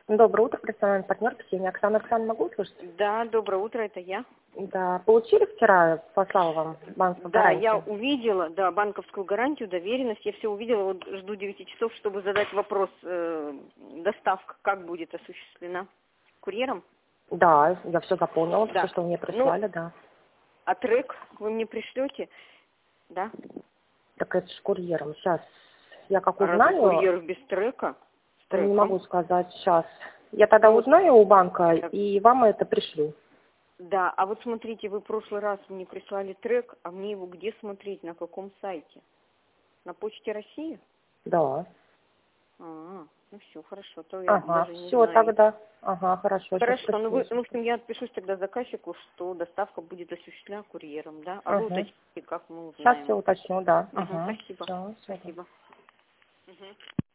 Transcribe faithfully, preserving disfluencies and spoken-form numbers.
Доброе утро, профессиональный партнер Ксения. Оксана, Оксана, могу услышать? Да, доброе утро, это я. Да, получили вчера, послала вам банковскую Да, я гарантию? увидела, да, банковскую гарантию, доверенность, я все увидела, вот жду девяти часов, чтобы задать вопрос, э, доставка как будет осуществлена? Курьером? Да, я все заполнила, все, Да. что вы мне Ну, прислали, да. а трек вы мне пришлете? Да. Так это ж курьером. Сейчас, я как А разве узнаю, курьер без трека? С не треком? могу сказать сейчас. Я тогда Ну вот, узнаю у банка так, и вам это пришлю. да, а вот смотрите, вы в прошлый раз мне прислали трек, а мне его где смотреть, на каком сайте? На Почте России? Да. А, ну все, хорошо, то я Ага, даже не все знаю. тогда. Ага, хорошо, сейчас Хорошо, ну, вы, пришлю. ну, в общем, я отпишусь тогда заказчику, что доставка будет осуществлена курьером, да? А вы Угу. уточните, как мы Сейчас узнаем. все уточню, да. Угу, Ага, спасибо. все, все. Спасибо. Угу.